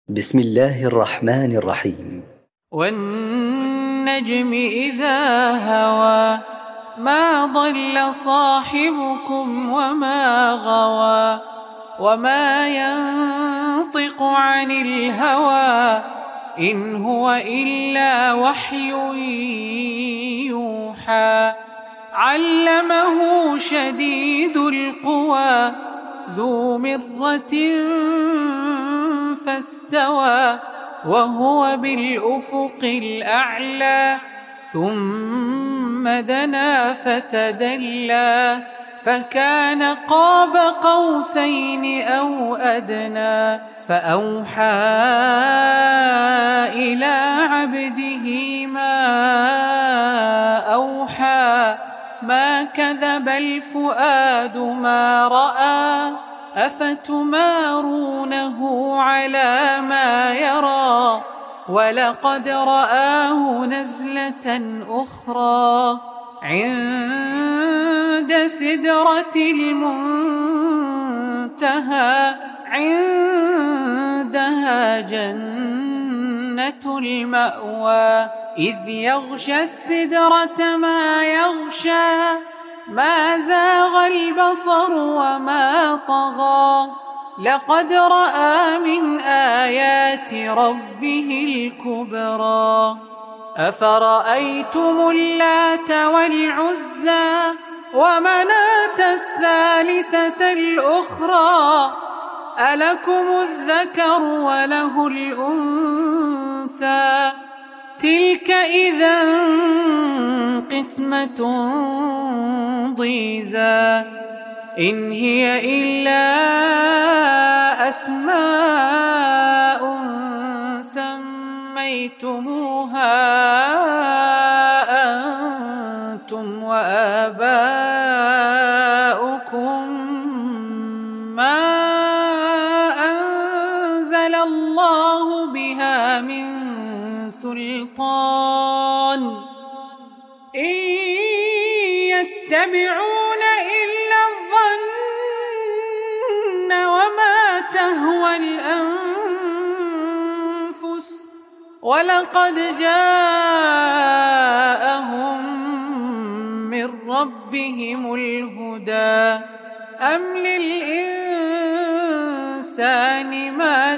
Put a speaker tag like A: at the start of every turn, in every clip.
A: بسم الله الرحمن الرحيم.
B: والنجم إذا هوى ما ضل صاحبكم وما غوى وما ينطق عن الهوى إن هو إلا وحي يوحى علمه شديد القوى ذو مرة فاستوى وهو بالأفق الأعلى ثم دنا فتدلى فكان قاب قوسين أو أدنى فأوحى إلى عبده ما أوحى ما كذب الفؤاد ما رأى أفتمارونه على ما يرى ولقد رآه نزلة أخرى عند سدرة المنتهى عندها جنة المأوى إذ يغشى السدرة ما يغشى ما زاغ البصر وما طغى لقد رأى من آيات ربه الكبرى أفرأيتم اللات والعزى ومناة الثالثة الأخرى ألكم الذكر وله الأنثى تلك إذا قسمة ضيزى إن هي إلا أسماء سميتموها أنتم وآباؤكم ما أنزل الله بها من سلطان إن يتبعون إلا الظن وما تهوى الأنفس ولقد جاءهم من ربهم الهدى أم للإنسان ما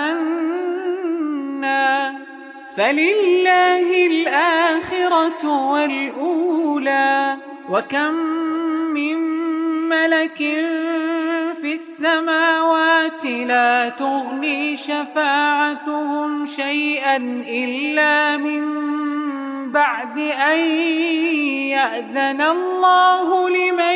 B: تمنى فلله الآخرة والأولى وكم من ملك في السماوات لا تغني شفاعتهم شيئا إلا من بعد أن يأذن الله لمن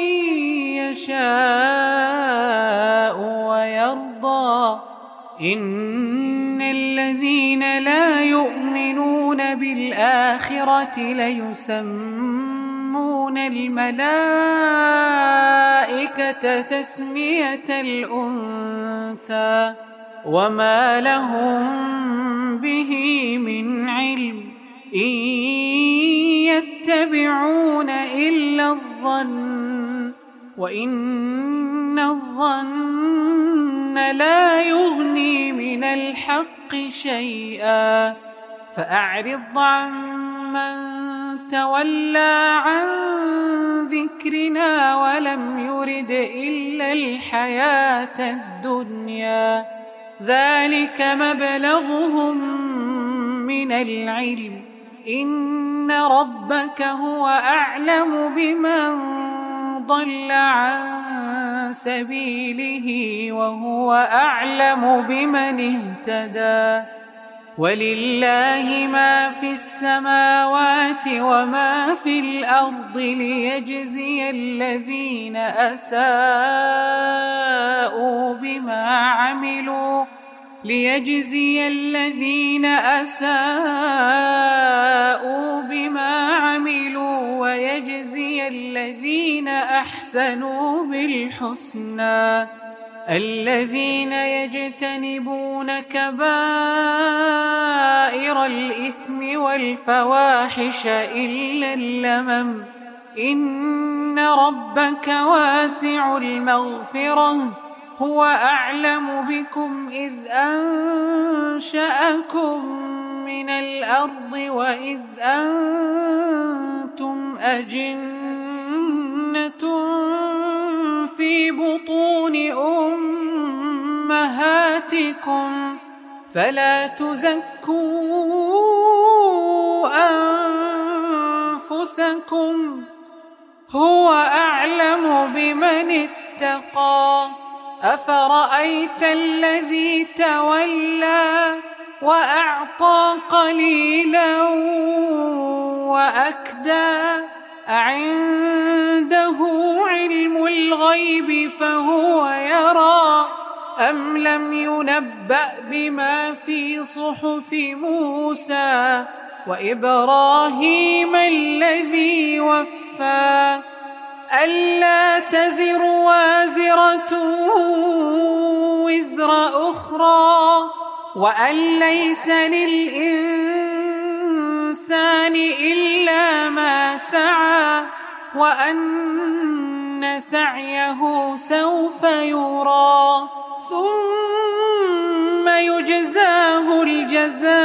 B: يشاء ويرضى إن الذين لا يؤمنون بالآخرة ليسمون الملائكة تسمية الأنثى وما لهم به من علم إن يتبعون إلا الظن وإن الظن لا يغني من الحق شيئا فأعرض عمن تولى عن ذكرنا ولم يرد إلا الحياة الدنيا ذلك مبلغهم من العلم إن ربك هو أعلم بمن ضل عن سبيله وهو أعلم بمن اهتدى ولله ما في السماوات وما في الأرض ليجزي الذين أساءوا بما عملوا ويجزي الذين أحسنوا بالحسنى الذين يجتنبون كبائر الإثم والفواحش إلا اللمم إن ربك واسع المغفرة هو أعلم بكم إذ أنتم أنشأكم من الأرض وإذ أنتم أجنة في بطون أمهاتكم فلا تزكوا أنفسكم هو أعلم بمن اتقى أفرأيت الذي تولى وأعطى قليلا وأكدى أعنده علم الغيب فهو يرى أم لم ينبأ بما في صحف موسى وإبراهيم الذي وفى ألا تزر وازرة وزر أخرى وأن ليس للإنسان إلا ما سعى وأن سعيه سوف يرى ثم يجزاه الجزاء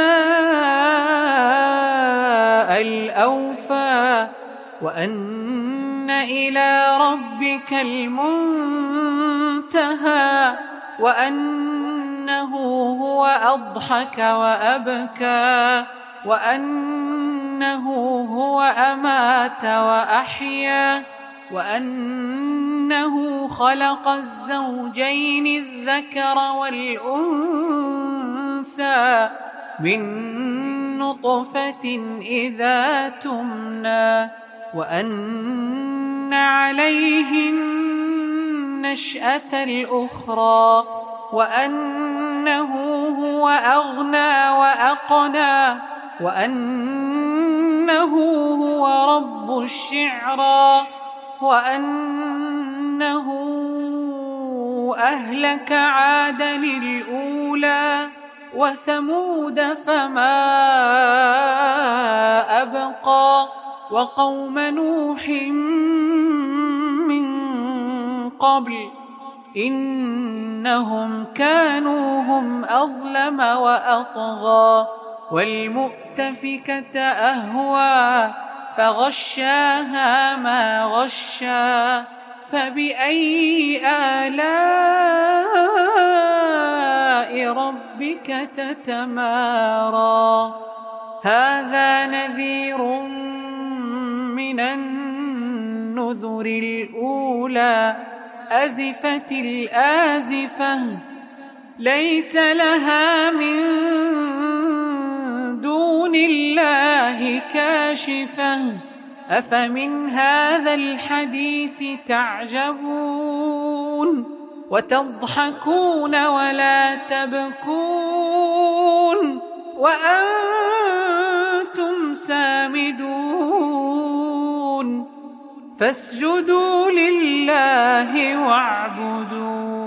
B: الأوفى وأن إلى ربك المنتهى وأنه هو أضحك وأبكى وأنه هو أمات وأحيا وأنه خلق الزوجين الذكر والأنثى من نطفة إذا تمنى وأن عليه النشأة الأخرى وأنه هو أغنى وأقنى وأنه هو رب الشعرى وأنه أهلك عادا الأولى وثمود فما أبقى وقوم نوح من قبل إنهم كانوا هم أظلم وأطغى والمؤتفكة أهوى فغشاها ما غشا فبأي آلاء ربك تتمارى هذا نذير من النذر الأولى أزفت الآزفة ليس لها من دون الله كاشفة أفمن هذا الحديث تعجبون وتضحكون ولا تبكون وأنتم سامدون فاسجدوا لله واعبدوا